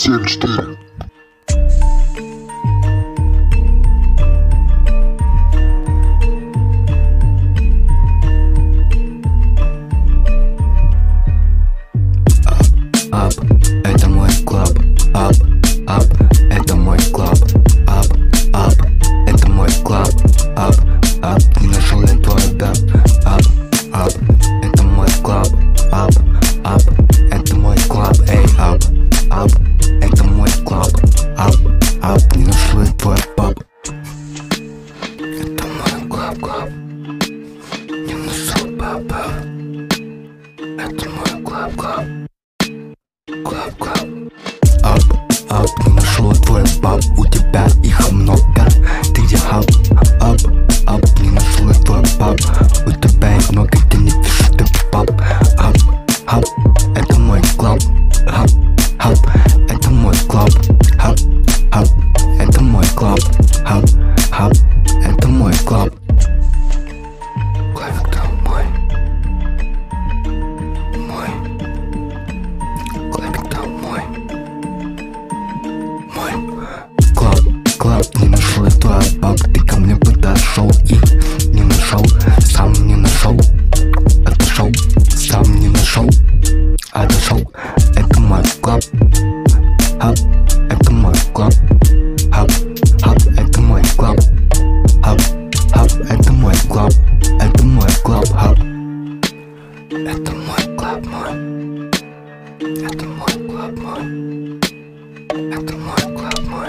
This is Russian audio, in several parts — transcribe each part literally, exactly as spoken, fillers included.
семь четыре. Ап, это мой клаб. Ап, ап, это мой клаб. Ап, ап, это мой клаб. Ап, ап, не нашел я твой даб. Ап, ап, это мой клаб. Ап, ап, это мой клаб. Эй, ап, ап, это мой клаб. Ап, ап, не нашел я твой пап. Это мой клаб, клаб. Не нашел папа. Это мой клаб, клаб. Клаб, клаб. Ап, ап, не нашел твой пап. У тебя их много. Ты где ап, ап, ап, не нашел твой пап. У тебя их много, ты не пишешь, ты пап. Ап, ап, это мой клаб. Ап, ап, это мой клаб. Ап, ап, это мой клаб. Ап, ап, это мой клаб. Клабик там мой. Мой. Клабик там мой. Мой. Клаб, клаб, не нашел я твой пап. Ты ко мне подошел и не нашел. Сам не нашел. Отошел, сам не нашел. Отошел. Это мой клаб. Ап, это мой клаб. Ап, ап, это мой клаб. Ап, ап, это мой клаб. Это мой клаб, ап. Это мой клаб, мой. Это мой клаб, мой. Это мой клаб, мой.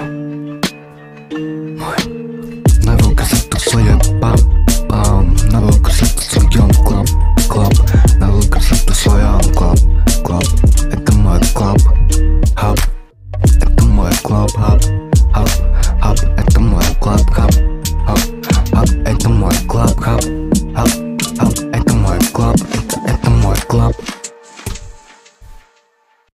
Мой. Навел кассету в своем пам, пам. Навел кассету в своем клаб, клаб. Навел кассету в своем клаб, клаб. Это мой клаб, ап. Это мой клаб, ап, ап, ап. Это мой клаб, ап, ап, ап. Это мой клаб, ап, ап, ап. Это мой клаб, это, это мой клаб.